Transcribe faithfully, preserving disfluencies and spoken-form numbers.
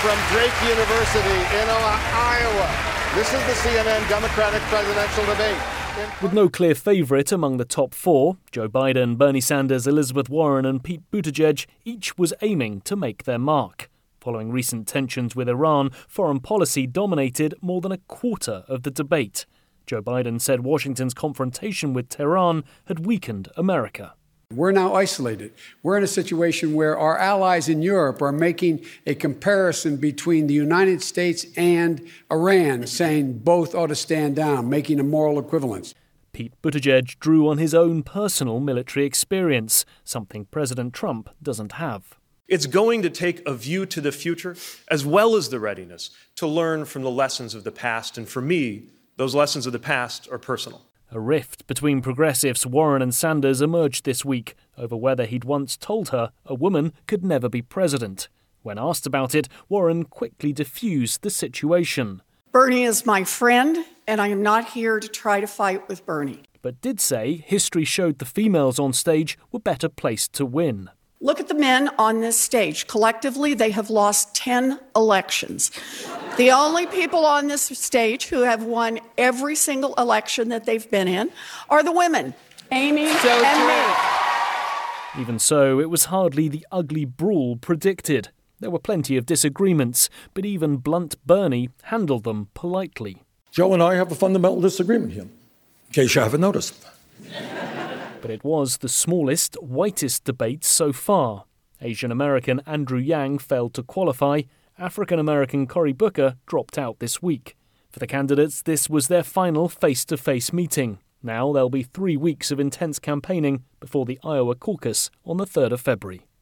from Drake University in Iowa. This is the C N N Democratic presidential debate. With no clear favourite among the top four, Joe Biden, Bernie Sanders, Elizabeth Warren and Pete Buttigieg each was aiming to make their mark. Following recent tensions with Iran, foreign policy dominated more than a quarter of the debate. Joe Biden said Washington's confrontation with Tehran had weakened America. We're now isolated. We're in a situation where our allies in Europe are making a comparison between the United States and Iran, saying both ought to stand down, making a moral equivalence. Pete Buttigieg drew on his own personal military experience, something President Trump doesn't have. It's going to take a view to the future, as well as the readiness to learn from the lessons of the past. And for me, those lessons of the past are personal. A rift between progressives Warren and Sanders emerged this week over whether he'd once told her a woman could never be president. When asked about it, Warren quickly diffused the situation. Bernie is my friend, and I am not here to try to fight with Bernie. But did say history showed the females on stage were better placed to win. Look at the men on this stage. Collectively, they have lost ten elections. The only people on this stage who have won every single election that they've been in are the women, Amy so and me. Even so, it was hardly the ugly brawl predicted. There were plenty of disagreements, but even blunt Bernie handled them politely. Joe and I have a fundamental disagreement here, in case you haven't noticed. But it was the smallest, whitest debate so far. Asian American Andrew Yang failed to qualify. African American Cory Booker dropped out this week. For the candidates, this was their final face-to-face meeting. Now there'll be three weeks of intense campaigning before the Iowa caucus on the third of February.